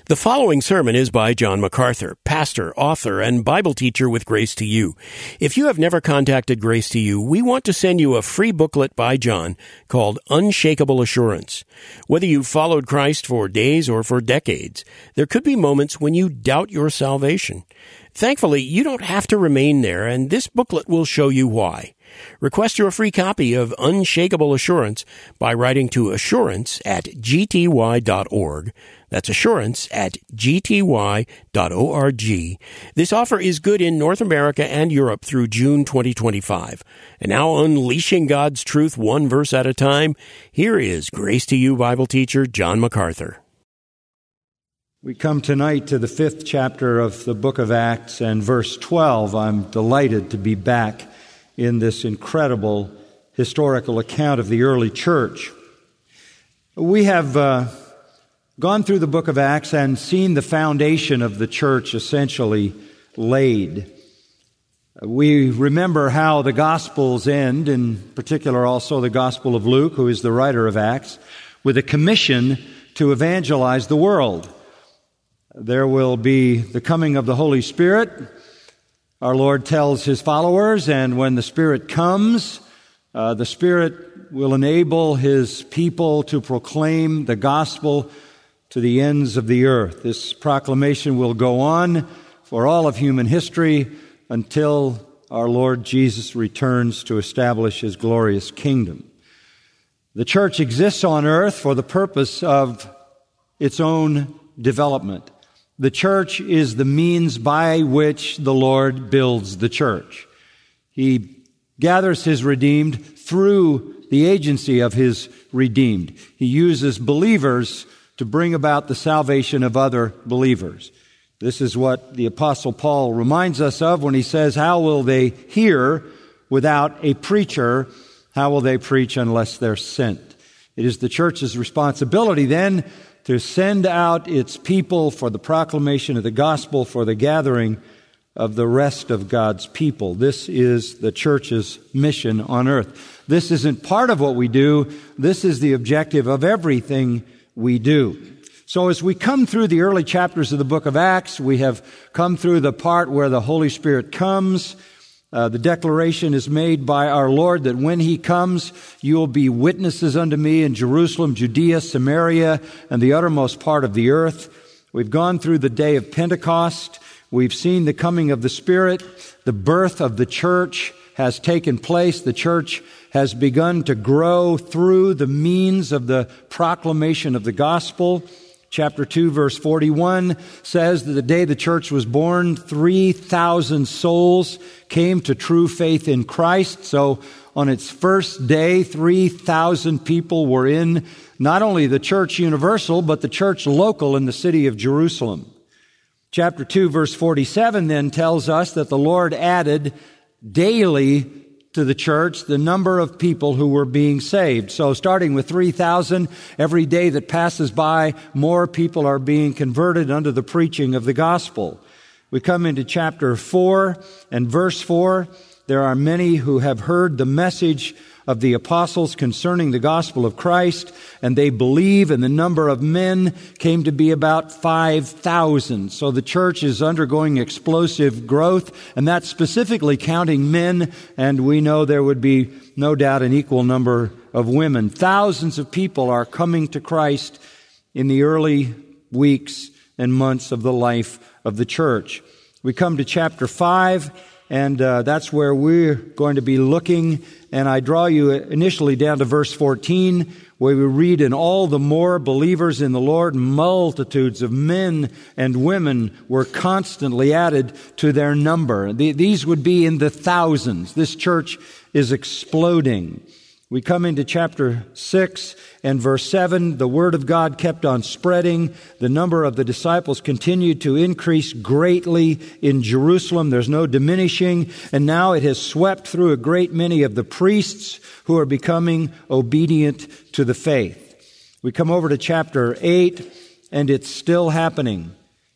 The following sermon is by John MacArthur, pastor, author, and Bible teacher with Grace to You. If you have never contacted Grace to You, we want to send you a free booklet by John called Unshakable Assurance. Whether you've followed Christ for days or for decades, there could be moments when you doubt your salvation. Thankfully, you don't have to remain there, and this booklet will show you why. Request your free copy of Unshakable Assurance by writing to assurance@gty.org. That's assurance@gty.org. This offer is good in North America and Europe through June 2025. And now, unleashing God's truth one verse at a time, here is Grace to You Bible teacher John MacArthur. We come tonight to the 5th chapter of the book of Acts and verse 12. I'm delighted to be back in this incredible historical account of the early church. We have gone through the book of Acts and seen the foundation of the church essentially laid. We remember how the Gospels end, in particular also the Gospel of Luke, who is the writer of Acts, with a commission to evangelize the world. There will be the coming of the Holy Spirit. Our Lord tells His followers, and when the Spirit comes, the Spirit will enable His people to proclaim the gospel to the ends of the earth. This proclamation will go on for all of human history until our Lord Jesus returns to establish His glorious kingdom. The church exists on earth for the purpose of its own development. The church is the means by which the Lord builds the church. He gathers His redeemed through the agency of His redeemed. He uses believers to bring about the salvation of other believers. This is what the Apostle Paul reminds us of when he says, "How will they hear without a preacher? How will they preach unless they're sent?" It is the church's responsibility then to send out its people for the proclamation of the gospel, for the gathering of the rest of God's people. This is the church's mission on earth. This isn't part of what we do. This is the objective of everything we do. So as we come through the early chapters of the book of Acts, we have come through the part where the Holy Spirit comes. The declaration is made by our Lord that when He comes, you will be witnesses unto me in Jerusalem, Judea, Samaria, and the uttermost part of the earth. We've gone through the day of Pentecost. We've seen the coming of the Spirit. The birth of the church has taken place. The church has begun to grow through the means of the proclamation of the gospel. Chapter 2, verse 41 says that the day the church was born, 3,000 souls came to true faith in Christ. So on its first day, 3,000 people were in not only the church universal, but the church local in the city of Jerusalem. Chapter 2, verse 47 then tells us that the Lord added daily to the church the number of people who were being saved. So starting with 3,000, every day that passes by, more people are being converted under the preaching of the gospel. We come into chapter 4 and verse 4. There are many who have heard the message of the apostles concerning the gospel of Christ, and they believe, and the number of men came to be about 5,000. So the church is undergoing explosive growth, and that's specifically counting men, and we know there would be no doubt an equal number of women. Thousands of people are coming to Christ in the early weeks and months of the life of the church. We come to chapter 5, and that's where we're going to be looking. And I draw you initially down to verse 14, where we read, "And all the more believers in the Lord, multitudes of men and women were constantly added to their number." These would be in the thousands. This church is exploding. We come into chapter 6 and verse 7. The word of God kept on spreading. The number of the disciples continued to increase greatly in Jerusalem. There's no diminishing. And now it has swept through a great many of the priests who are becoming obedient to the faith. We come over to chapter 8, and it's still happening.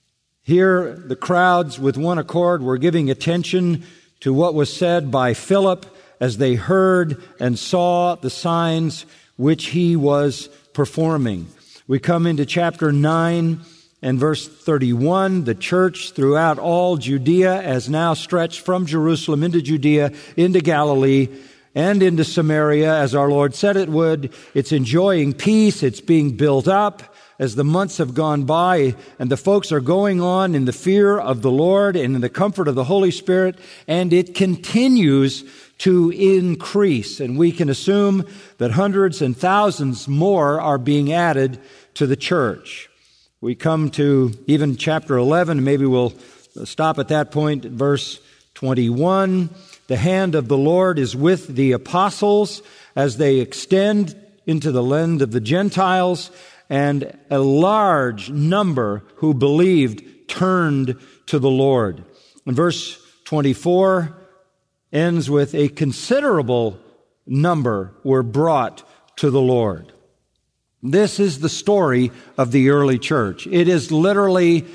Here, the crowds with one accord were giving attention to what was said by Philip as they heard and saw the signs which he was performing. We come into chapter 9 And verse 31, the church throughout all Judea has now stretched from Jerusalem into Judea, into Galilee, and into Samaria, as our Lord said it would. It's enjoying peace. It's being built up as the months have gone by, and the folks are going on in the fear of the Lord and in the comfort of the Holy Spirit, and it continues to increase. And we can assume that hundreds and thousands more are being added to the church. We come to even chapter 11, maybe we'll stop at that point, verse 21. The hand of the Lord is with the apostles as they extend into the land of the Gentiles, and a large number who believed turned to the Lord. And verse 24 ends with a considerable number were brought to the Lord. This is the story of the early church. It is literally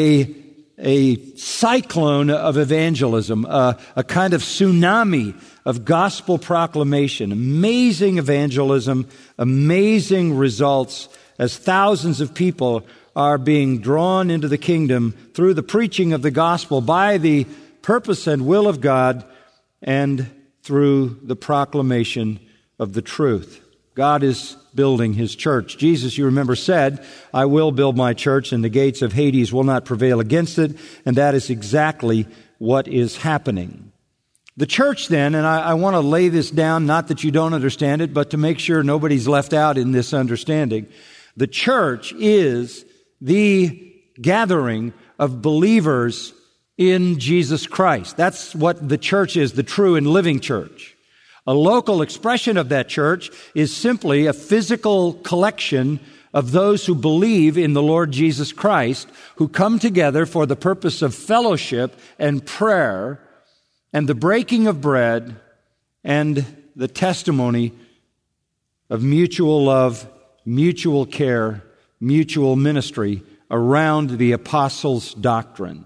a cyclone of evangelism, a kind of tsunami of gospel proclamation, amazing evangelism, amazing results as thousands of people are being drawn into the kingdom through the preaching of the gospel by the purpose and will of God and through the proclamation of the truth. God is building His church. Jesus, you remember, said, I will build my church and the gates of Hades will not prevail against it. And that is exactly what is happening. The church then, and I want to lay this down, not that you don't understand it, but to make sure nobody's left out in this understanding. The church is the gathering of believers in Jesus Christ. That's what the church is, the true and living church. A local expression of that church is simply a physical collection of those who believe in the Lord Jesus Christ, who come together for the purpose of fellowship and prayer and the breaking of bread and the testimony of mutual love, mutual care, mutual ministry around the apostles' doctrine.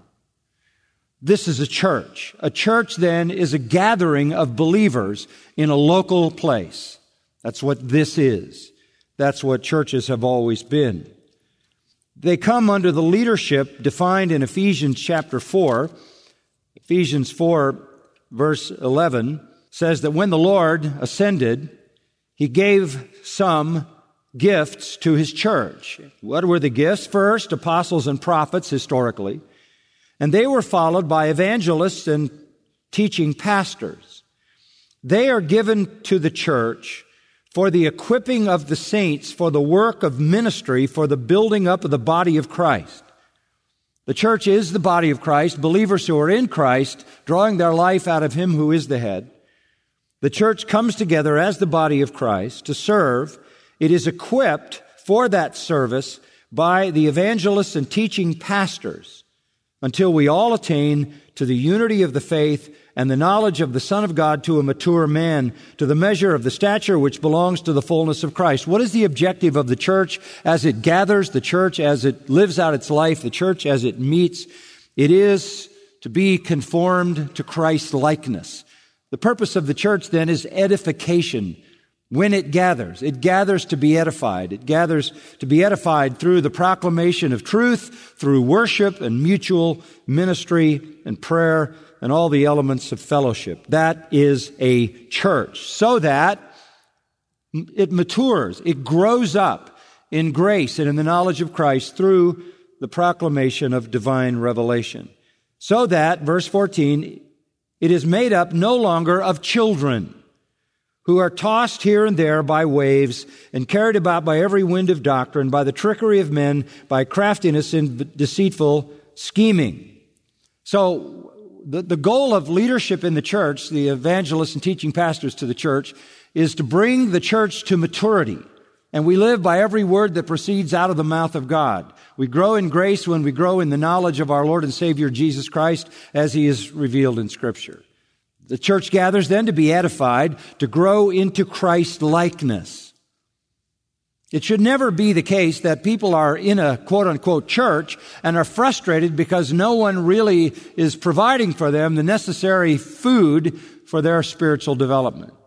This is a church. A church, then, is a gathering of believers in a local place. That's what this is. That's what churches have always been. They come under the leadership defined in Ephesians chapter 4. Ephesians 4, verse 11, says that when the Lord ascended, He gave some gifts to His church. What were the gifts? First, apostles and prophets, historically. And they were followed by evangelists and teaching pastors. They are given to the church for the equipping of the saints for the work of ministry, for the building up of the body of Christ. The church is the body of Christ, believers who are in Christ, drawing their life out of Him who is the head. The church comes together as the body of Christ to serve. It is equipped for that service by the evangelists and teaching pastors, until we all attain to the unity of the faith and the knowledge of the Son of God, to a mature man, to the measure of the stature which belongs to the fullness of Christ. What is the objective of the church as it gathers, the church as it lives out its life, the church as it meets? It is to be conformed to Christ's likeness. The purpose of the church then is edification. When it gathers to be edified. It gathers to be edified through the proclamation of truth, through worship and mutual ministry and prayer and all the elements of fellowship. That is a church, so that it matures, it grows up in grace and in the knowledge of Christ through the proclamation of divine revelation. So that, verse 14, it is made up no longer of children, who are tossed here and there by waves and carried about by every wind of doctrine, by the trickery of men, by craftiness and deceitful scheming. So the goal of leadership in the church, the evangelists and teaching pastors to the church, is to bring the church to maturity. And we live by every word that proceeds out of the mouth of God. We grow in grace when we grow in the knowledge of our Lord and Savior Jesus Christ as He is revealed in Scripture. The church gathers then to be edified, to grow into Christ likeness. It should never be the case that people are in a quote-unquote church and are frustrated because no one really is providing for them the necessary food for their spiritual development.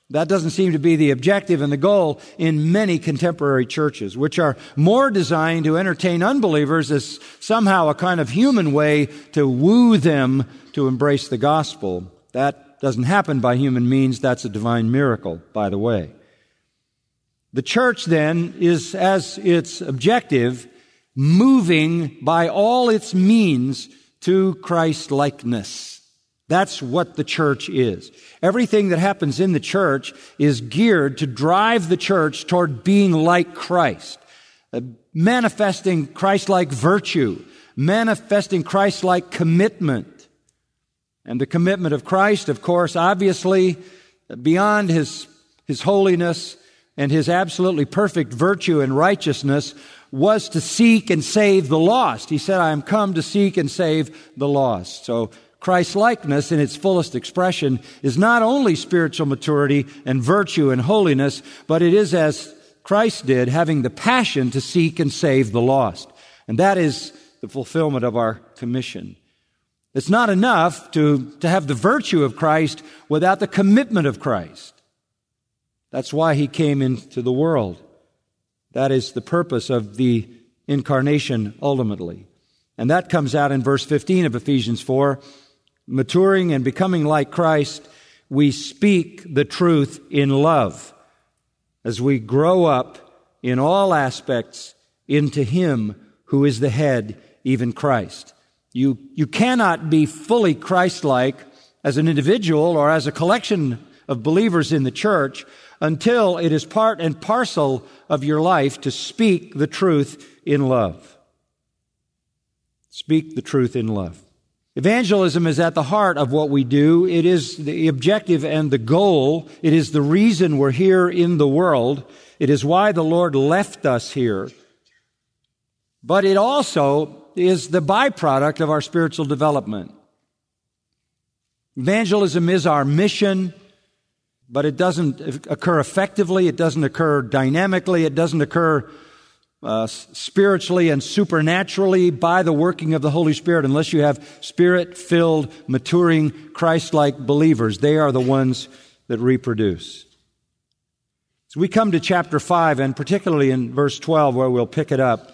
That doesn't seem to be the objective and the goal in many contemporary churches, which are more designed to entertain unbelievers as somehow a kind of human way to woo them to embrace the gospel. That doesn't happen by human means. That's a divine miracle, by the way. The church, then, is, as its objective, moving by all its means to Christ-likeness. That's what the church is. Everything that happens in the church is geared to drive the church toward being like Christ, manifesting Christ-like virtue, manifesting Christ-like commitment. And the commitment of Christ, of course, obviously, beyond His holiness and His absolutely perfect virtue and righteousness, was to seek and save the lost. He said, I am come to seek and save the lost. So Christ-likeness in its fullest expression is not only spiritual maturity and virtue and holiness, but it is, as Christ did, having the passion to seek and save the lost. And that is the fulfillment of our commission. It's not enough to have the virtue of Christ without the commitment of Christ. That's why He came into the world. That is the purpose of the incarnation ultimately. And that comes out in verse 15 of Ephesians 4. Maturing and becoming like Christ, we speak the truth in love as we grow up in all aspects into Him who is the head, even Christ. You cannot be fully Christ-like as an individual or as a collection of believers in the church until it is part and parcel of your life to speak the truth in love. Speak the truth in love. Evangelism is at the heart of what we do. It is the objective and the goal. It is the reason we're here in the world. It is why the Lord left us here. But it also is the byproduct of our spiritual development. Evangelism is our mission, but it doesn't occur effectively. It doesn't occur dynamically. It doesn't occur spiritually and supernaturally by the working of the Holy Spirit unless you have Spirit-filled, maturing, Christ-like believers. They are the ones that reproduce. So we come to chapter 5, and particularly in verse 12 where we'll pick it up,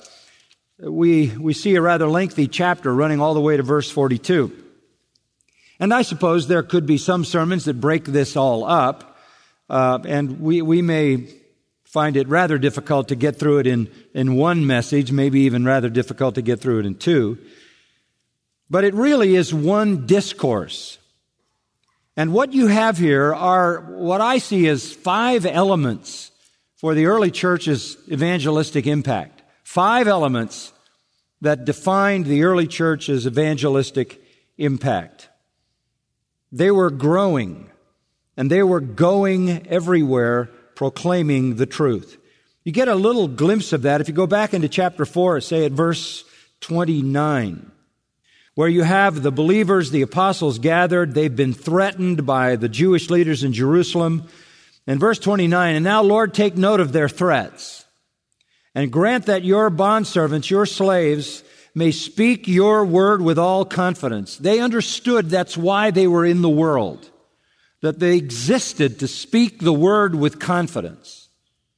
we see a rather lengthy chapter running all the way to verse 42. And I suppose there could be some sermons that break this all up, and we may find it rather difficult to get through it in one message, maybe even rather difficult to get through it in two. But it really is one discourse. And what you have here are what I see as 5 elements for the early church's evangelistic impact. 5 elements that defined the early church's evangelistic impact. They were growing, and they were going everywhere proclaiming the truth. You get a little glimpse of that if you go back into chapter 4, say at verse 29, where you have the believers, the apostles gathered. They've been threatened by the Jewish leaders in Jerusalem. And verse 29, and now, Lord, take note of their threats, and grant that your bondservants, your slaves, may speak your word with all confidence. They understood that's why they were in the world, that they existed to speak the word with confidence.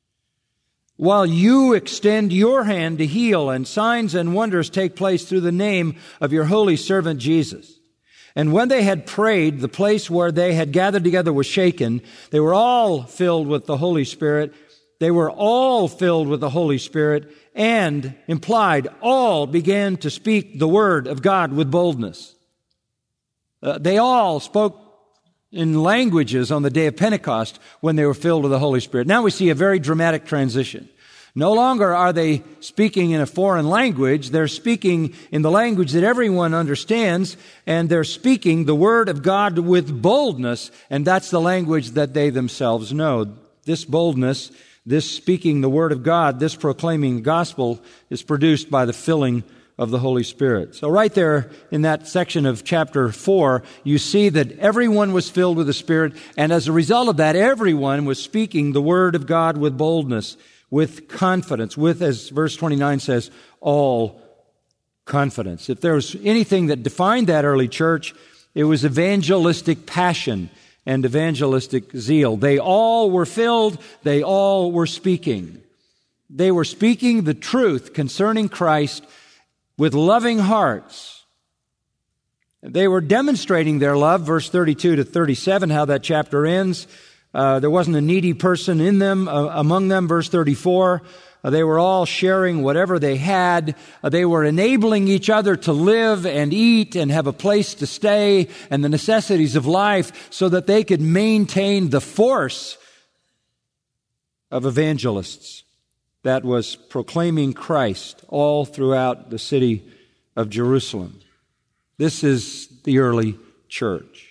While you extend your hand to heal, and signs and wonders take place through the name of your holy servant Jesus. And when they had prayed, the place where they had gathered together was shaken. They were all filled with the Holy Spirit. They were all filled with the Holy Spirit, and implied all began to speak the word of God with boldness. They all spoke in languages on the day of Pentecost when they were filled with the Holy Spirit. Now we see a very dramatic transition. No longer are they speaking in a foreign language. They're speaking in the language that everyone understands, and they're speaking the word of God with boldness, and that's the language that they themselves know. This boldness, this speaking the word of God, this proclaiming the gospel is produced by the filling of the Holy Spirit. So right there in that section of chapter 4, you see that everyone was filled with the Spirit, and as a result of that, everyone was speaking the word of God with boldness, with confidence, with, as verse 29 says, all confidence. If there was anything that defined that early church, it was evangelistic passion and evangelistic zeal. They all were filled. They all were speaking. They were speaking the truth concerning Christ with loving hearts. They were demonstrating their love, verse 32 to 37, how that chapter ends. There wasn't a needy person in them, among them, verse 34. They were all sharing whatever they had. They were enabling each other to live and eat and have a place to stay and the necessities of life so that they could maintain the force of evangelists that was proclaiming Christ all throughout the city of Jerusalem. This is the early church.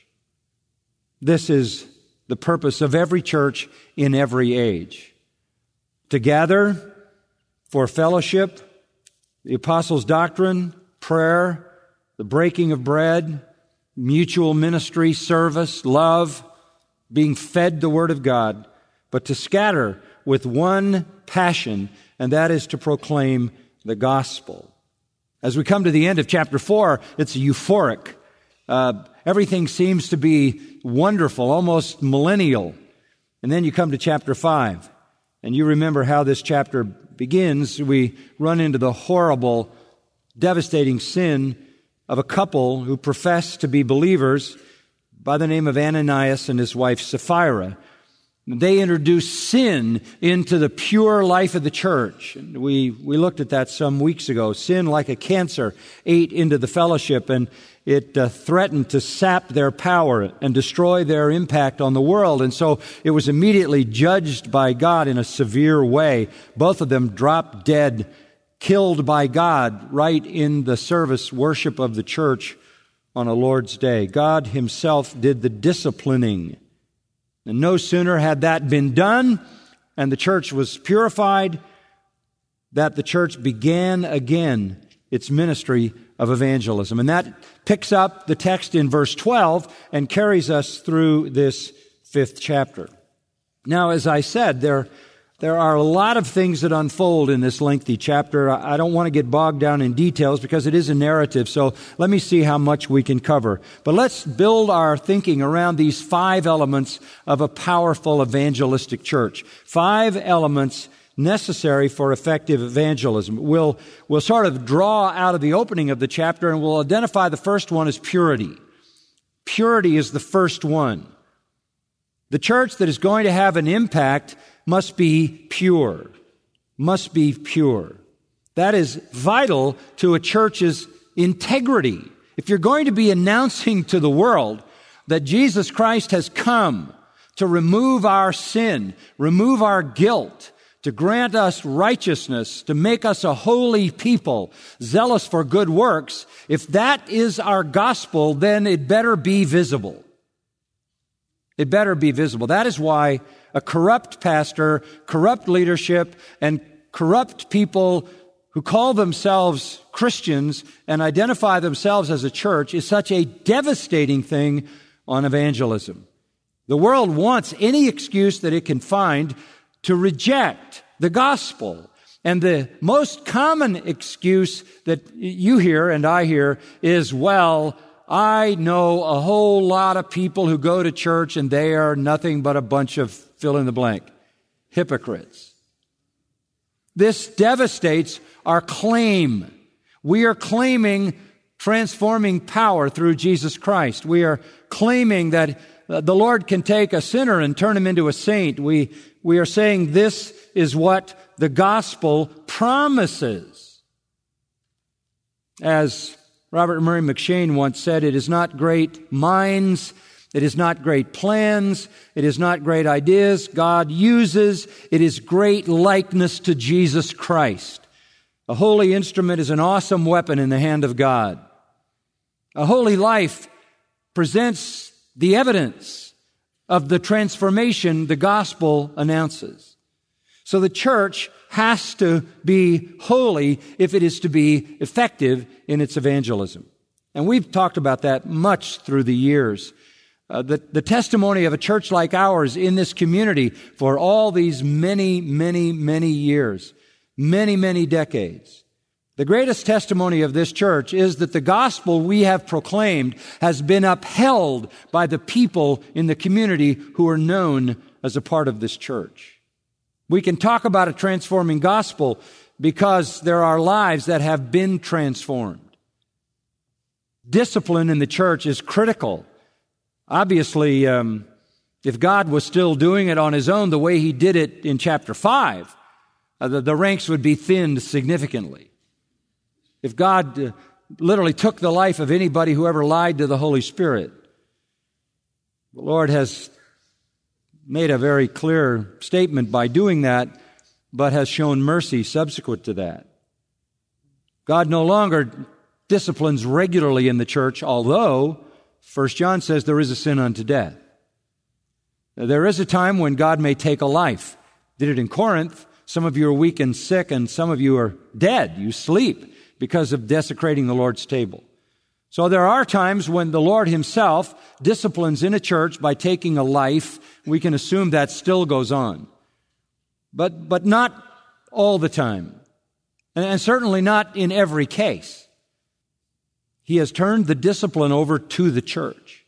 This is the purpose of every church in every age. To gather for fellowship, the apostles' doctrine, prayer, the breaking of bread, mutual ministry, service, love, being fed the Word of God, but to scatter with one passion, and that is to proclaim the gospel. As we come to the end of chapter 4, it's euphoric. Everything seems to be wonderful, almost millennial. And then you come to chapter 5, and you remember how this chapter begins. We run into the horrible, devastating sin of a couple who profess to be believers by the name of Ananias and his wife Sapphira. They introduce sin into the pure life of the church. We looked at that some weeks ago. Sin, like a cancer, ate into the fellowship, and it threatened to sap their power and destroy their impact on the world. And so it was immediately judged by God in a severe way. Both of them dropped dead, killed by God right in the service worship of the church on a Lord's Day. God Himself did the disciplining. And no sooner had that been done and the church was purified that the church began again its ministry of evangelism. And that picks up the text in verse 12 and carries us through this 5th chapter. Now, as I said, there are a lot of things that unfold in this lengthy chapter. I don't want to get bogged down in details because it is a narrative, so let me see how much we can cover. But let's build our thinking around these 5 elements of a powerful evangelistic church. 5 elements necessary for effective evangelism. We'll sort of draw out of the opening of the chapter, and we'll identify the first one as purity. Purity is the first one. The church that is going to have an impact must be pure. Must be pure. That is vital to a church's integrity. If you're going to be announcing to the world that Jesus Christ has come to remove our sin, remove our guilt, to grant us righteousness, to make us a holy people, zealous for good works, if that is our gospel, then it better be visible. It better be visible. That is why a corrupt pastor, corrupt leadership, and corrupt people who call themselves Christians and identify themselves as a church is such a devastating thing on evangelism. The world wants any excuse that it can find to reject the gospel. And the most common excuse that you hear and I hear is, well, I know a whole lot of people who go to church and they are nothing but a bunch of fill in the blank hypocrites. This devastates our claim. We are claiming transforming power through Jesus Christ. We are claiming that the Lord can take a sinner and turn him into a saint. We are saying this is what the gospel promises. As Robert Murray McCheyne once said, it is not great minds, it is not great plans, it is not great ideas God uses, it is great likeness to Jesus Christ. A holy instrument is an awesome weapon in the hand of God. A holy life presents the evidence of the transformation the gospel announces. So the church has to be holy if it is to be effective in its evangelism. And we've talked about that much through the years. The testimony of a church like ours in this community for all these many, many, many years, many, many decades, The greatest testimony of this church is that the gospel we have proclaimed has been upheld by the people in the community who are known as a part of this church. We can talk about a transforming gospel because there are lives that have been transformed. Discipline in the church is critical. Obviously, if God was still doing it on His own the way He did it in chapter 5, the ranks would be thinned significantly. If God literally took the life of anybody who ever lied to the Holy Spirit, the Lord has made a very clear statement by doing that, but has shown mercy subsequent to that. God no longer disciplines regularly in the church, although 1 John says there is a sin unto death. There is a time when God may take a life. Did it in Corinth. Some of you are weak and sick, and some of you are dead. You sleep because of desecrating the Lord's table. So there are times when the Lord Himself disciplines in a church by taking a life. We can assume that still goes on. But not all the time. And certainly not in every case. He has turned the discipline over to the church.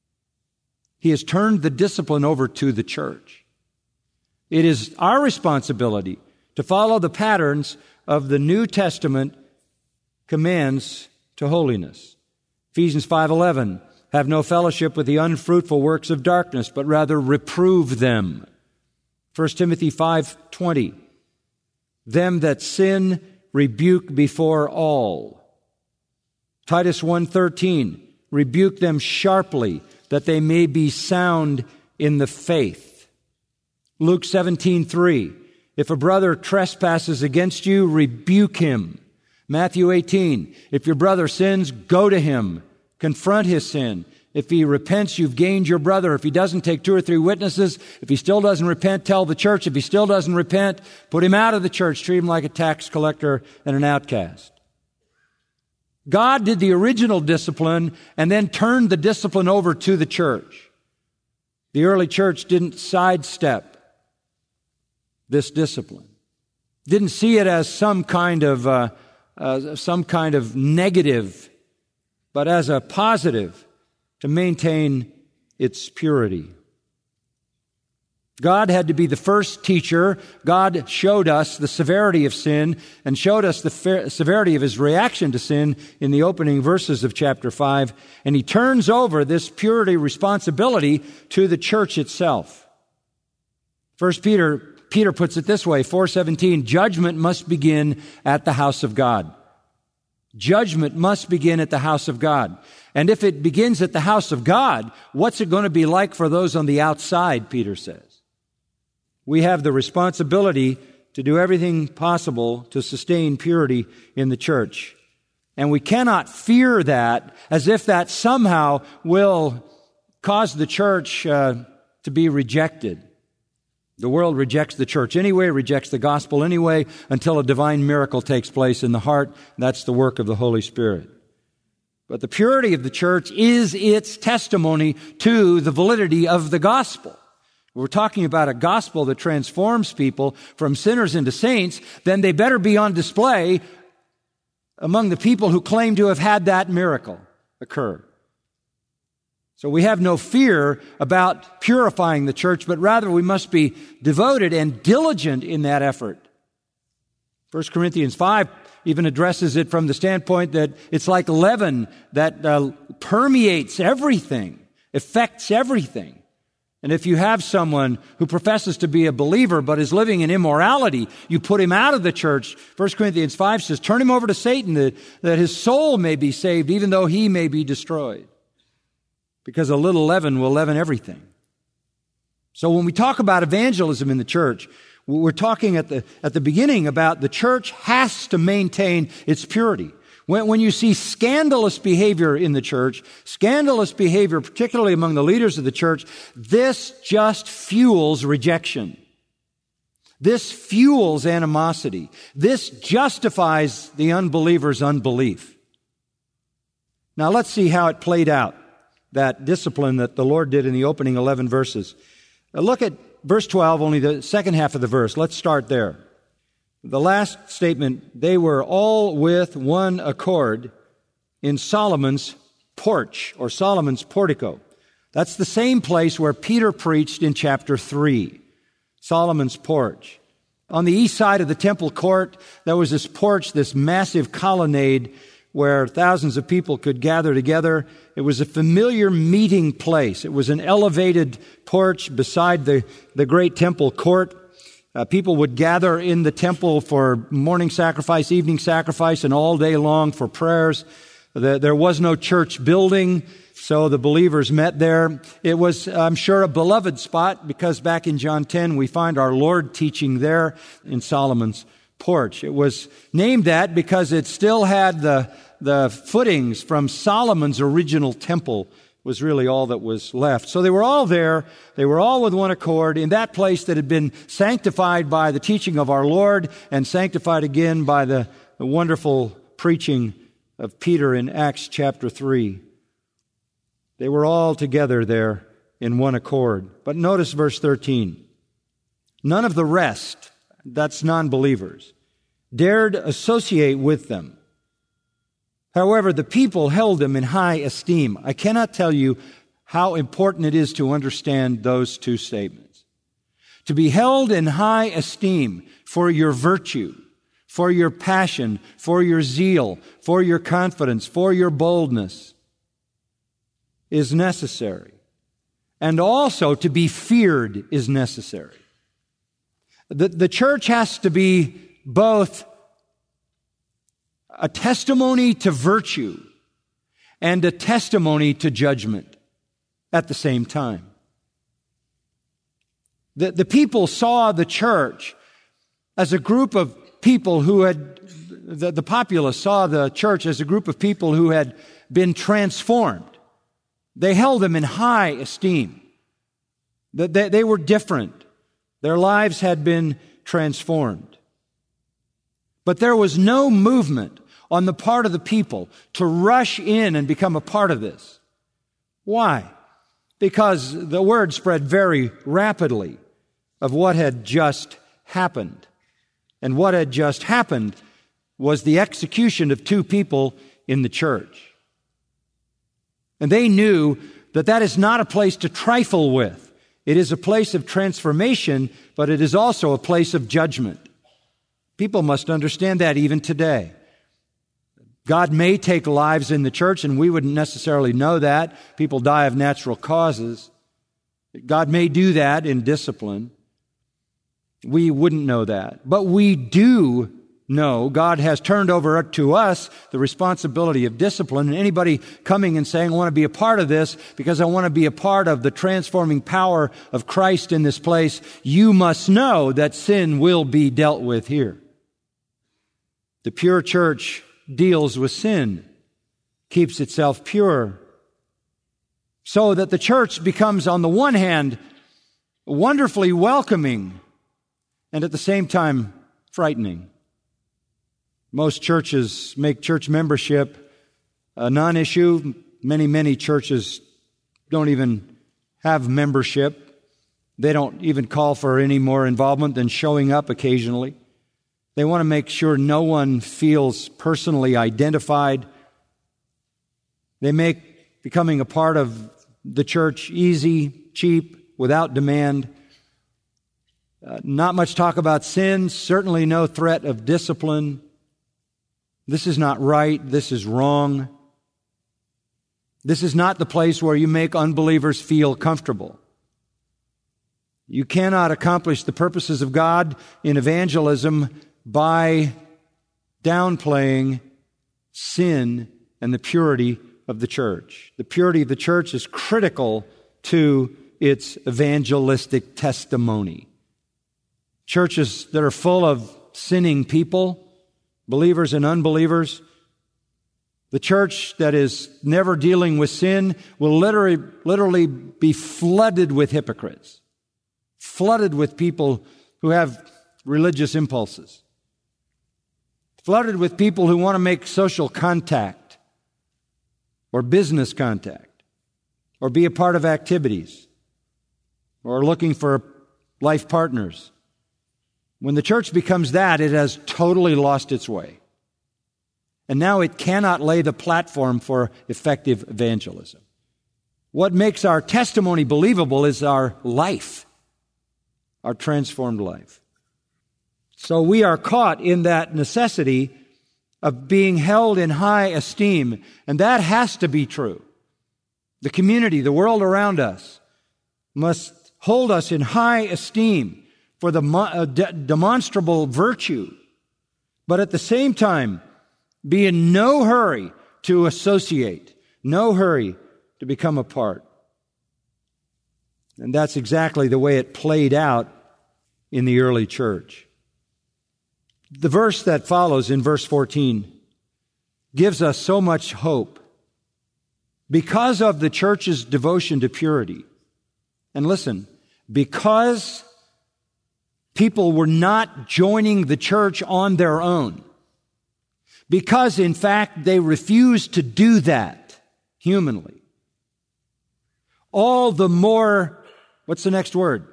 He has turned the discipline over to the church. It is our responsibility to follow the patterns of the New Testament commands to holiness. Ephesians 5:11, have no fellowship with the unfruitful works of darkness, but rather reprove them. 1 Timothy 5:20, them that sin rebuke before all. Titus 1:13, rebuke them sharply, that they may be sound in the faith. Luke 17:3, if a brother trespasses against you, rebuke him. Matthew 18, if your brother sins, go to him, confront his sin. If he repents, you've gained your brother. If he doesn't, take 2 or 3 witnesses. If he still doesn't repent, tell the church. If he still doesn't repent, put him out of the church. Treat him like a tax collector and an outcast. God did the original discipline and then turned the discipline over to the church. The early church didn't sidestep this discipline. Didn't see it as some kind of negative, but as a positive to maintain its purity. God had to be the first teacher. God showed us the severity of sin and showed us the severity of His reaction to sin in the opening verses of chapter 5. And He turns over this purity responsibility to the church itself. 1 Peter puts it this way, 4:17, judgment must begin at the house of God. Judgment must begin at the house of God. And if it begins at the house of God, what's it going to be like for those on the outside, Peter says? We have the responsibility to do everything possible to sustain purity in the church. And we cannot fear that as if that somehow will cause the church to be rejected. The world rejects the church anyway, rejects the gospel anyway, until a divine miracle takes place in the heart. That's the work of the Holy Spirit. But the purity of the church is its testimony to the validity of the gospel. We're talking about a gospel that transforms people from sinners into saints, then they better be on display among the people who claim to have had that miracle occur. So we have no fear about purifying the church, but rather we must be devoted and diligent in that effort. 1 Corinthians 5 even addresses it from the standpoint that it's like leaven that permeates everything, affects everything. And if you have someone who professes to be a believer but is living in immorality, you put him out of the church. 1 Corinthians 5 says, turn him over to Satan that his soul may be saved even though he may be destroyed. Because a little leaven will leaven everything. So when we talk about evangelism in the church, we're talking at the beginning about the church has to maintain its purity. When you see scandalous behavior in the church, scandalous behavior particularly among the leaders of the church, this just fuels rejection. This fuels animosity. This justifies the unbeliever's unbelief. Now let's see how it played out, that discipline that the Lord did in the opening 11 verses. Look at verse 12, only the second half of the verse. Let's start there. The last statement, they were all with one accord in Solomon's porch or Solomon's portico. That's the same place where Peter preached in chapter 3, Solomon's porch. On the east side of the temple court, there was this porch, this massive colonnade where thousands of people could gather together. It was a familiar meeting place. It was an elevated porch beside the great temple court. People would gather in the temple for morning sacrifice, evening sacrifice, and all day long for prayers. There was no church building, so the believers met there. It was, I'm sure, a beloved spot because back in John 10, we find our Lord teaching there in Solomon's porch. It was named that because it still had the footings from Solomon's original temple was really all that was left. So they were all there. They were all with one accord in that place that had been sanctified by the teaching of our Lord and sanctified again by the wonderful preaching of Peter in Acts chapter 3. They were all together there in one accord. But notice verse 13. None of the rest, that's non-believers, dared associate with them. However, the people held them in high esteem. I cannot tell you how important it is to understand those two statements. To be held in high esteem for your virtue, for your passion, for your zeal, for your confidence, for your boldness is necessary. And also to be feared is necessary. The church has to be both a testimony to virtue and a testimony to judgment at the same time. The people saw the church as a group of people who had, the populace saw the church as a group of people who had been transformed. They held them in high esteem. They were different. Their lives had been transformed. But there was no movement on the part of the people to rush in and become a part of this. Why? Because the word spread very rapidly of what had just happened. And what had just happened was the execution of two people in the church. And they knew that that is not a place to trifle with. It is a place of transformation, but it is also a place of judgment. People must understand that even today. God may take lives in the church, and we wouldn't necessarily know that. People die of natural causes. God may do that in discipline. We wouldn't know that. But we do know God has turned over to us the responsibility of discipline. And anybody coming and saying, I want to be a part of this because I want to be a part of the transforming power of Christ in this place, you must know that sin will be dealt with here. The pure church deals with sin, keeps itself pure, so that the church becomes, on the one hand, wonderfully welcoming and at the same time frightening. Most churches make church membership a non-issue. Many churches don't even have membership. They don't even call for any more involvement than showing up occasionally. They want to make sure no one feels personally identified. They make becoming a part of the church easy, cheap, without demand. Not much talk about sin, certainly no threat of discipline. This is not right, this is wrong. This is not the place where you make unbelievers feel comfortable. You cannot accomplish the purposes of God in evangelism by downplaying sin and the purity of the church. The purity of the church is critical to its evangelistic testimony. Churches that are full of sinning people, believers and unbelievers, the church that is never dealing with sin will literally be flooded with hypocrites, flooded with people who have religious impulses, flooded with people who want to make social contact or business contact or be a part of activities or looking for life partners. When the church becomes that, it has totally lost its way. And now it cannot lay the platform for effective evangelism. What makes our testimony believable is our life, our transformed life. So we are caught in that necessity of being held in high esteem, and that has to be true. The community, the world around us, must hold us in high esteem for the demonstrable virtue, but at the same time, be in no hurry to associate, no hurry to become a part. And that's exactly the way it played out in the early church. The verse that follows in verse 14 gives us so much hope. Because of the church's devotion to purity, and listen, because people were not joining the church on their own, because in fact they refused to do that humanly, all the more, what's the next word?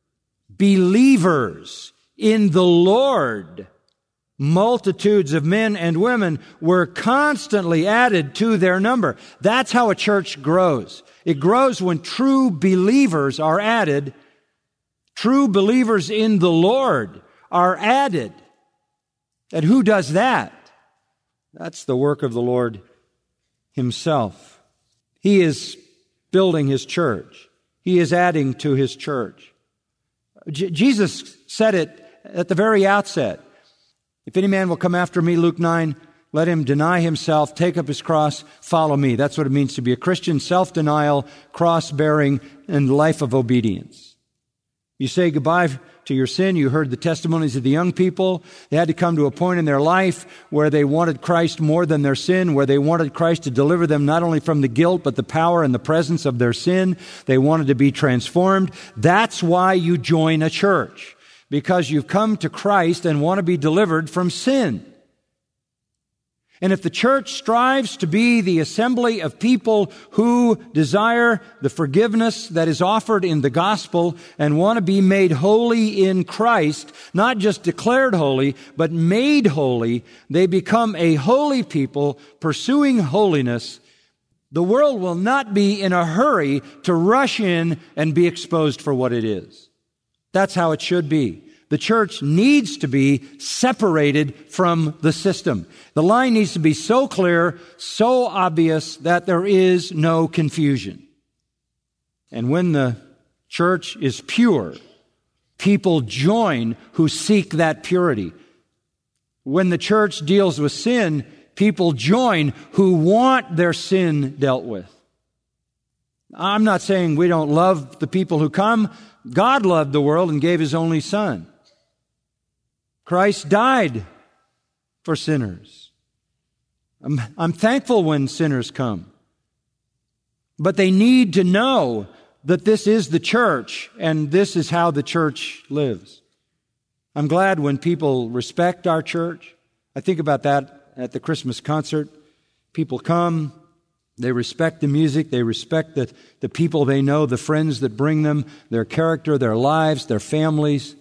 Believers in the Lord, multitudes of men and women were constantly added to their number. That's how a church grows. It grows when true believers are added. True believers in the Lord are added. And who does that? That's the work of the Lord Himself. He is building His church. He is adding to His church. Jesus said it at the very outset. If any man will come after me, Luke 9, let him deny himself, take up his cross, follow me. That's what it means to be a Christian: self-denial, cross-bearing, and life of obedience. You say goodbye to your sin. You heard the testimonies of the young people. They had to come to a point in their life where they wanted Christ more than their sin, where they wanted Christ to deliver them not only from the guilt, but the power and the presence of their sin. They wanted to be transformed. That's why you join a church, because you've come to Christ and want to be delivered from sin. And if the church strives to be the assembly of people who desire the forgiveness that is offered in the gospel and want to be made holy in Christ, not just declared holy, but made holy, they become a holy people pursuing holiness. The world will not be in a hurry to rush in and be exposed for what it is. That's how it should be. The church needs to be separated from the system. The line needs to be so clear, so obvious that there is no confusion. And when the church is pure, people join who seek that purity. When the church deals with sin, people join who want their sin dealt with. I'm not saying we don't love the people who come. God loved the world and gave His only Son. Christ died for sinners. I'm thankful when sinners come. But they need to know that this is the church and this is how the church lives. I'm glad when people respect our church. I think about that at the Christmas concert. People come, they respect the music, they respect the people they know, the friends that bring them, their character, their lives, their families.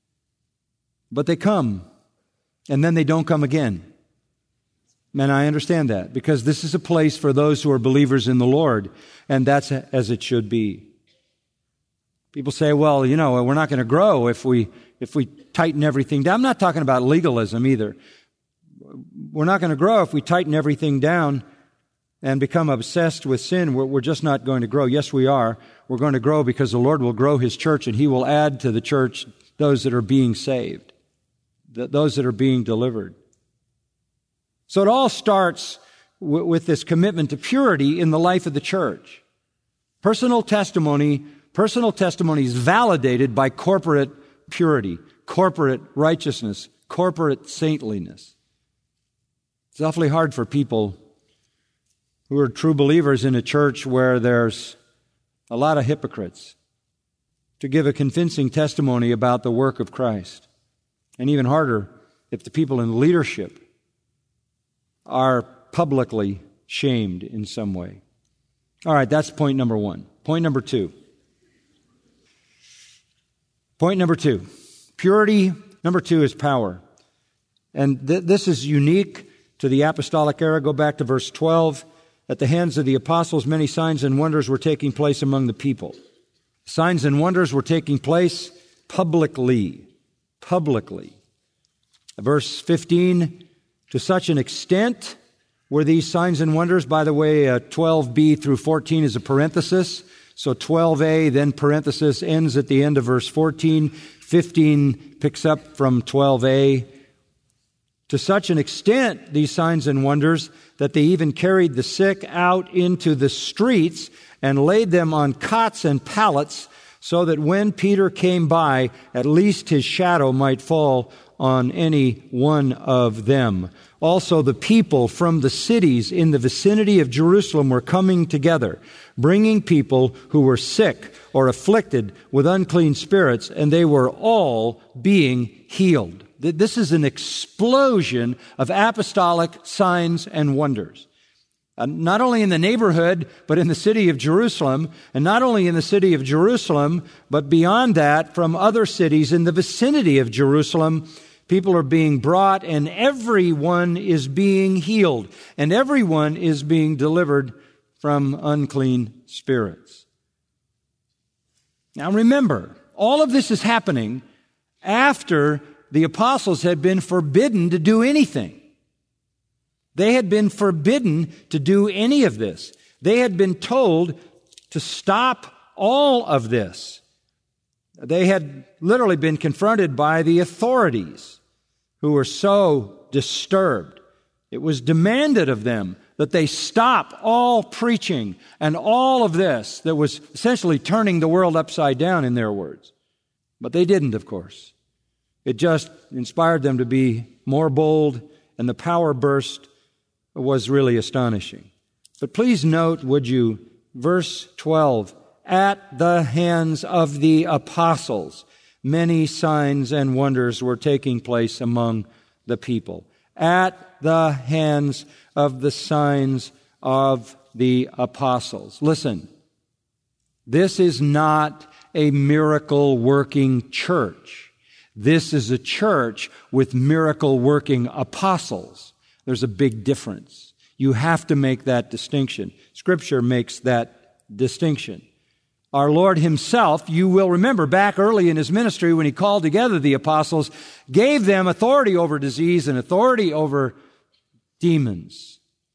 But they come, and then they don't come again. And I understand that, because this is a place for those who are believers in the Lord, and that's as it should be. People say, well, we're not going to grow if we tighten everything down. I'm not talking about legalism either. We're not going to grow if we tighten everything down and become obsessed with sin. We're just not going to grow. Yes, we are. We're going to grow because the Lord will grow His church, and He will add to the church those that are being saved, those that are being delivered. So it all starts with this commitment to purity in the life of the church. Personal testimony is validated by corporate purity, corporate righteousness, corporate saintliness. It's awfully hard for people who are true believers in a church where there's a lot of hypocrites to give a convincing testimony about the work of Christ. And even harder if the people in leadership are publicly shamed in some way. All right, that's point number one. Point number two. Purity Number two is power. And this is unique to the apostolic era. Go back to verse 12. At the hands of the apostles, many signs and wonders were taking place among the people. Signs and wonders were taking place publicly. Publicly. Verse 15, to such an extent were these signs and wonders. By the way, 12b through 14 is a parenthesis. So 12a, then parenthesis, ends at the end of verse 14. 15 picks up from 12a. To such an extent, these signs and wonders, that they even carried the sick out into the streets and laid them on cots and pallets, so that when Peter came by, at least his shadow might fall on any one of them. Also, the people from the cities in the vicinity of Jerusalem were coming together, bringing people who were sick or afflicted with unclean spirits, and they were all being healed. This is an explosion of apostolic signs and wonders. Not only in the neighborhood, but in the city of Jerusalem. And not only in the city of Jerusalem, but beyond that, from other cities in the vicinity of Jerusalem, people are being brought, and everyone is being healed. And everyone is being delivered from unclean spirits. Now remember, all of this is happening after the apostles had been forbidden to do anything. They had been forbidden to do any of this. They had been told to stop all of this. They had literally been confronted by the authorities who were so disturbed. It was demanded of them that they stop all preaching and all of this that was essentially turning the world upside down, in their words. But they didn't, of course. It just inspired them to be more bold, and the power burst was really astonishing. But please note, would you, verse 12, at the hands of the apostles, many signs and wonders were taking place among the people. At the hands of the signs of the apostles. Listen, this is not a miracle-working church. This is a church with miracle-working apostles. There's a big difference. You have to make that distinction. Scripture makes that distinction. Our Lord Himself, you will remember back early in His ministry when He called together the apostles, gave them authority over disease and authority over demons.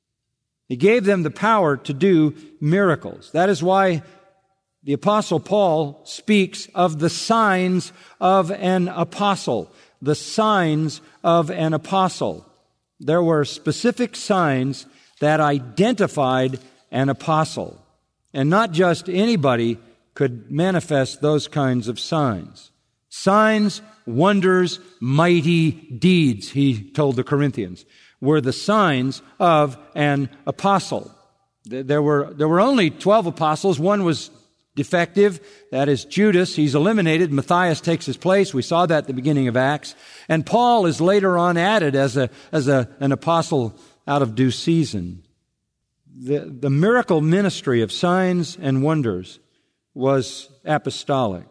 He gave them the power to do miracles. That is why the Apostle Paul speaks of the signs of an apostle. The signs of an apostle. There were specific signs that identified an apostle. And not just anybody could manifest those kinds of signs. Signs, wonders, mighty deeds, he told the Corinthians, were the signs of an apostle. There were only 12 apostles. One was defective. That is Judas. He's eliminated. Matthias takes his place. We saw that at the beginning of Acts. And Paul is later on added as an apostle out of due season. The miracle ministry of signs and wonders was apostolic.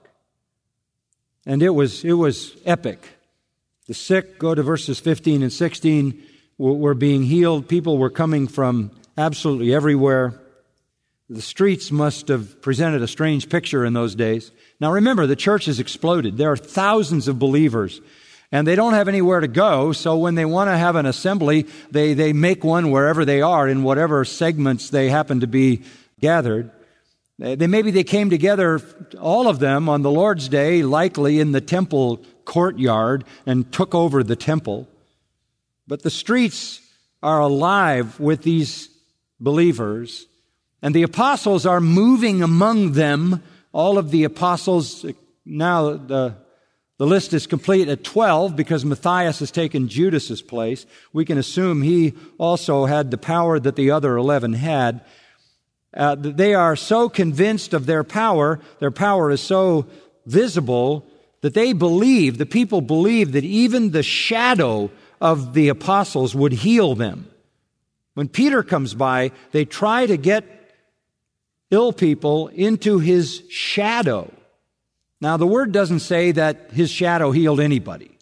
And it was epic. The sick, go to verses 15 and 16, were being healed. People were coming from absolutely everywhere. The streets must have presented a strange picture in those days. Now remember, the church has exploded. There are thousands of believers, and they don't have anywhere to go, so when they want to have an assembly, they make one wherever they are, in whatever segments they happen to be gathered. Maybe they came together, all of them, on the Lord's Day, likely in the temple courtyard, and took over the temple. But the streets are alive with these believers, and the apostles are moving among them. All of the apostles, now the list is complete at 12 because Matthias has taken Judas's place. We can assume he also had the power that the other 11 had. They are so convinced of their power is so visible that the people believe that even the shadow of the apostles would heal them. When Peter comes by, they try to get ill people into his shadow. Now, the Word doesn't say that his shadow healed anybody.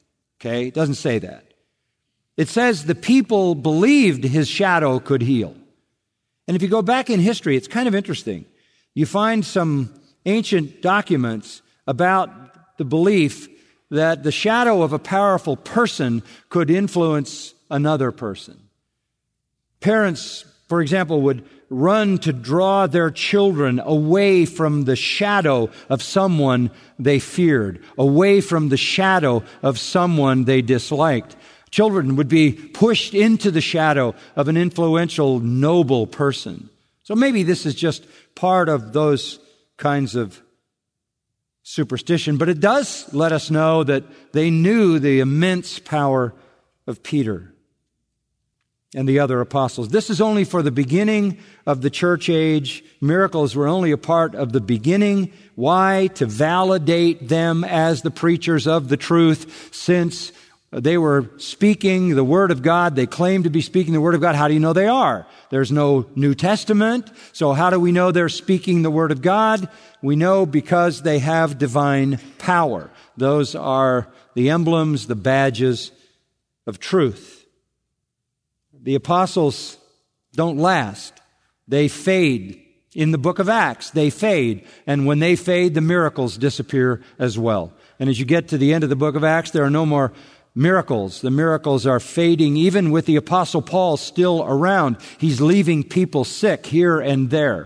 Okay? It doesn't say that. It says the people believed his shadow could heal. And if you go back in history, it's kind of interesting. You find some ancient documents about the belief that the shadow of a powerful person could influence another person. Parents, for example, would run to draw their children away from the shadow of someone they feared, away from the shadow of someone they disliked. Children would be pushed into the shadow of an influential, noble person. So maybe this is just part of those kinds of superstition, but it does let us know that they knew the immense power of Peter and the other apostles. This is only for the beginning of the church age. Miracles were only a part of the beginning. Why? To validate them as the preachers of the truth, since they were speaking the Word of God. They claimed to be speaking the Word of God. How do you know they are? There's no New Testament. So how do we know they're speaking the Word of God? We know because they have divine power. Those are the emblems, the badges of truth. The apostles don't last. They fade. In the book of Acts, they fade. And when they fade, the miracles disappear as well. And as you get to the end of the book of Acts, there are no more miracles. The miracles are fading, even with the Apostle Paul still around. He's leaving people sick here and there.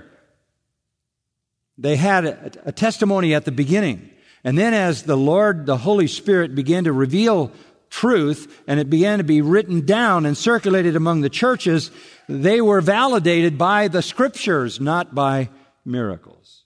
They had a testimony at the beginning. And then as the Lord, the Holy Spirit, began to reveal truth, and it began to be written down and circulated among the churches, they were validated by the Scriptures, not by miracles.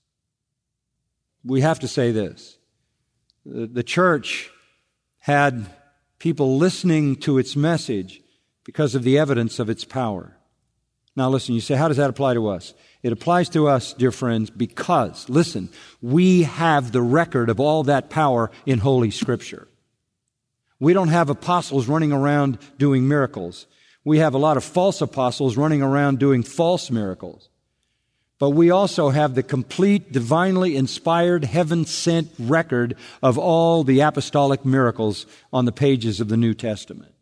We have to say this. The church had people listening to its message because of the evidence of its power. Now listen, you say, how does that apply to us? It applies to us, dear friends, because, listen, we have the record of all that power in Holy Scripture. We don't have apostles running around doing miracles. We have a lot of false apostles running around doing false miracles. But we also have the complete, divinely inspired, heaven-sent record of all the apostolic miracles on the pages of the New Testament.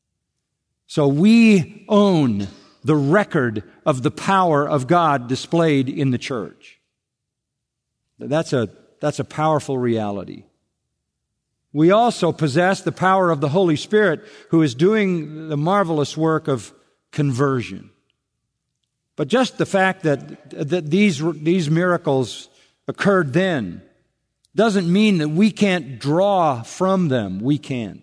So we own the record of the power of God displayed in the church. That's a powerful reality. We also possess the power of the Holy Spirit, who is doing the marvelous work of conversion. But just the fact that these miracles occurred then doesn't mean that we can't draw from them. We can.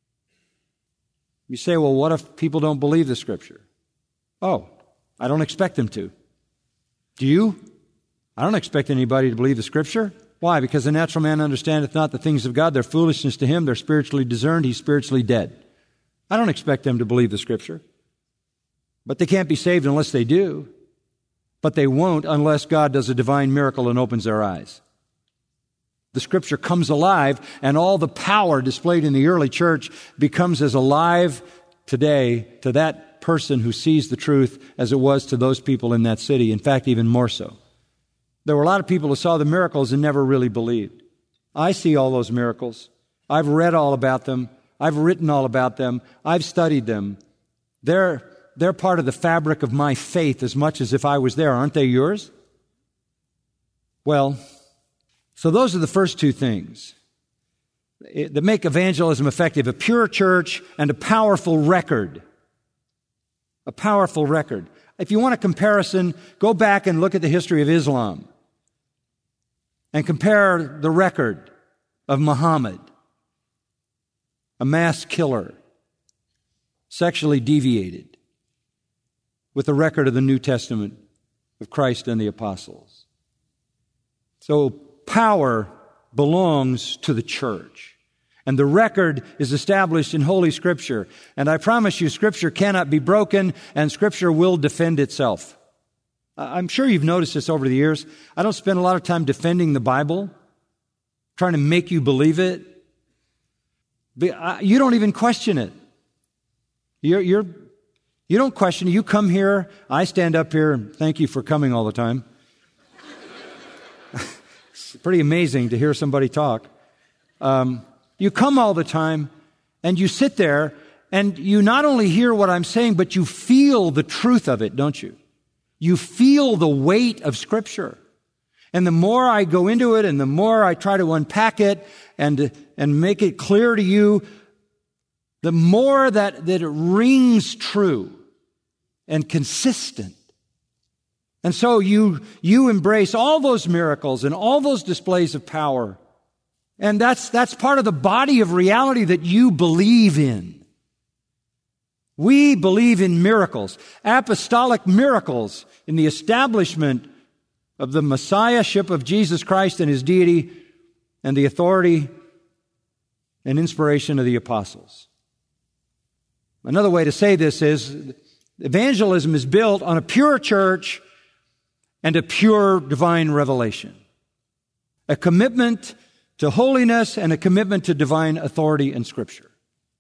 You say, well, what if people don't believe the Scripture? Oh, I don't expect them to. Do you? I don't expect anybody to believe the Scripture. Why? Because the natural man understandeth not the things of God. They're foolishness to him. They're spiritually discerned. He's spiritually dead. I don't expect them to believe the Scripture. But they can't be saved unless they do. But they won't unless God does a divine miracle and opens their eyes. The Scripture comes alive, and all the power displayed in the early church becomes as alive today to that person who sees the truth as it was to those people in that city. In fact, even more so. There were a lot of people who saw the miracles and never really believed. I see all those miracles. I've read all about them. I've written all about them. I've studied them. They're part of the fabric of my faith as much as if I was there. Aren't they yours? Well, so those are the first two things that make evangelism effective: a pure church and a powerful record. A powerful record. If you want a comparison, go back and look at the history of Islam and compare the record of Muhammad, a mass killer, sexually deviated, with the record of the New Testament of Christ and the apostles. So power belongs to the church. And the record is established in Holy Scripture. And I promise you, Scripture cannot be broken, and Scripture will defend itself. I'm sure you've noticed this over the years. I don't spend a lot of time defending the Bible, trying to make you believe it. You don't even question it. You don't question it. You come here, I stand up here, and thank you for coming all the time. It's pretty amazing to hear somebody talk. You come all the time, And you sit there and you not only hear what I'm saying, but you feel the truth of it, don't you? You feel the weight of Scripture. And the more I go into it and the more I try to unpack it and make it clear to you, the more that it rings true and consistent. And so you embrace all those miracles and all those displays of power. And that's part of the body of reality that you believe in. We believe in miracles, apostolic miracles in the establishment of the Messiahship of Jesus Christ and His deity and the authority and inspiration of the apostles. Another way to say this is evangelism is built on a pure church and a pure divine revelation. A commitment to holiness and a commitment to divine authority and Scripture.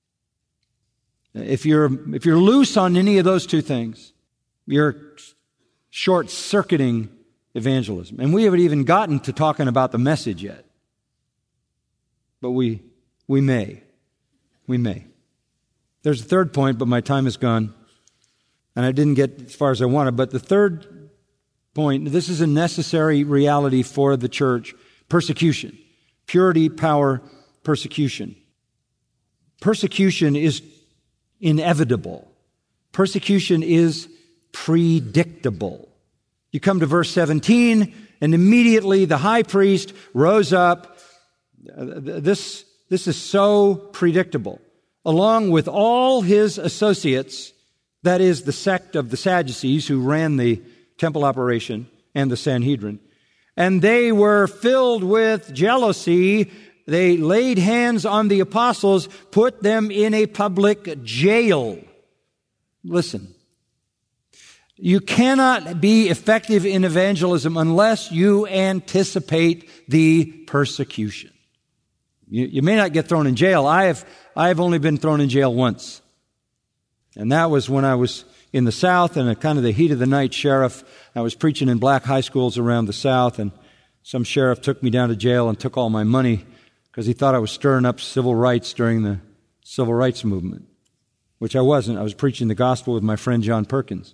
If you're loose on any of those two things, you're short-circuiting evangelism. And we haven't even gotten to talking about the message yet. But we may. We may. There's a third point, but my time is gone. And I didn't get as far as I wanted. But the third point, this is a necessary reality for the church. Persecution. Purity, power, persecution. Persecution is inevitable. Persecution is predictable. You come to verse 17, and immediately the high priest rose up. This is so predictable. Along with all his associates, that is the sect of the Sadducees who ran the temple operation and the Sanhedrin. And they were filled with jealousy. They laid hands on the apostles, put them in a public jail. Listen. You cannot be effective in evangelism unless you anticipate the persecution. You may not get thrown in jail. I have only been thrown in jail once. And that was when I was in the South and kind of the heat of the night sheriff. I was preaching in black high schools around the South, and some sheriff took me down to jail and took all my money because he thought I was stirring up civil rights during the civil rights movement, which I wasn't. I was preaching the gospel with my friend John Perkins.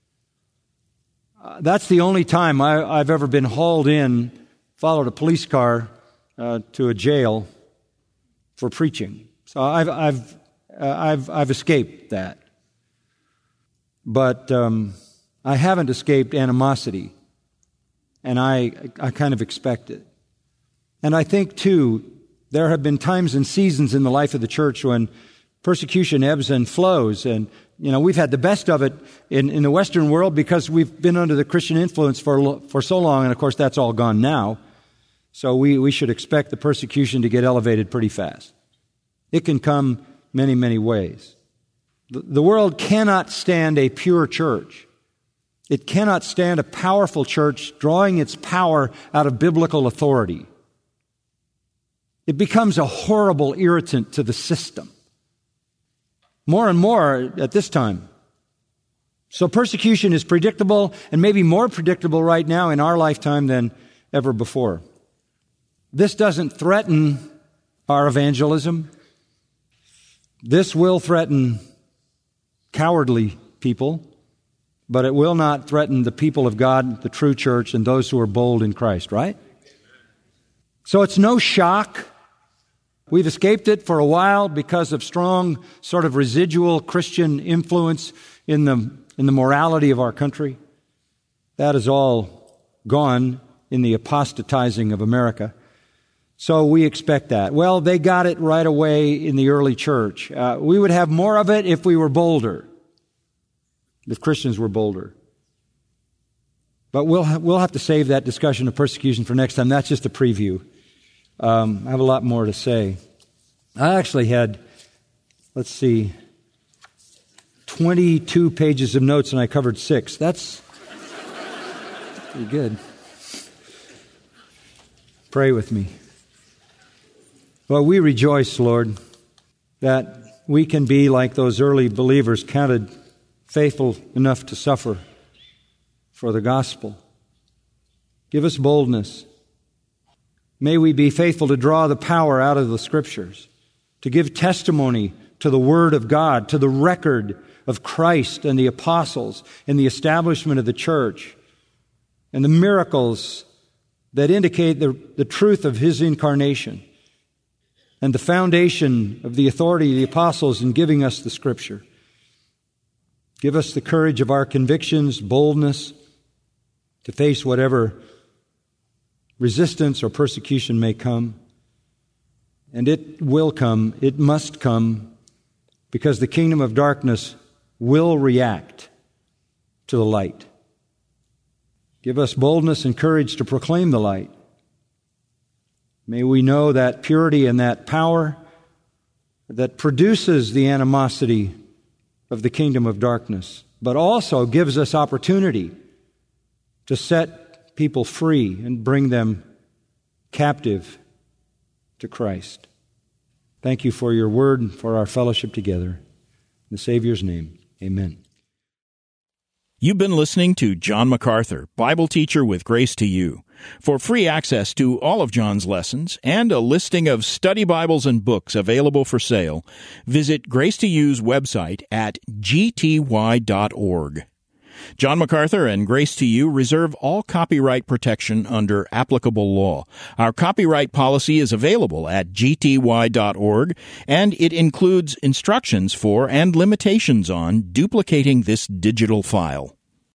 That's the only time I've ever been hauled in, followed a police car to a jail for preaching. So I've escaped that, but I haven't escaped animosity, and I kind of expect it. And I think too, there have been times and seasons in the life of the church when persecution ebbs and flows, and we've had the best of it in the Western world because we've been under the Christian influence for so long, and of course that's all gone now. So we should expect the persecution to get elevated pretty fast. It can come many, many ways. The world cannot stand a pure church. It cannot stand a powerful church drawing its power out of biblical authority. It becomes a horrible irritant to the system. More and more at this time. So persecution is predictable, and maybe more predictable right now in our lifetime than ever before. This doesn't threaten our evangelism. This will threaten cowardly people, but it will not threaten the people of God, the true church, and those who are bold in Christ, right? So it's no shock. We've escaped it for a while because of strong sort of residual Christian influence in the morality of our country. That is all gone in the apostatizing of America. So we expect that. Well, they got it right away in the early church. We would have more of it if we were bolder, if Christians were bolder. But we'll have to save that discussion of persecution for next time. That's just a preview. I have a lot more to say. I actually had, 22 pages of notes, and I covered 6. That's pretty good. Pray with me. Well, we rejoice, Lord, that we can be like those early believers, counted faithful enough to suffer for the gospel. Give us boldness. May we be faithful to draw the power out of the Scriptures, to give testimony to the Word of God, to the record of Christ and the apostles and the establishment of the church and the miracles that indicate the truth of His incarnation and the foundation of the authority of the apostles in giving us the Scripture. Give us the courage of our convictions, boldness to face whatever resistance or persecution may come. And it will come, it must come, because the kingdom of darkness will react to the light. Give us boldness and courage to proclaim the light. May we know that purity and that power that produces the animosity of the kingdom of darkness, but also gives us opportunity to set people free and bring them captive to Christ. Thank you for your word and for our fellowship together. In the Savior's name, amen. You've been listening to John MacArthur, Bible teacher with Grace to You. For free access to all of John's lessons and a listing of study Bibles and books available for sale, visit Grace to You's website at gty.org. John MacArthur and Grace to You reserve all copyright protection under applicable law. Our copyright policy is available at gty.org, and it includes instructions for and limitations on duplicating this digital file.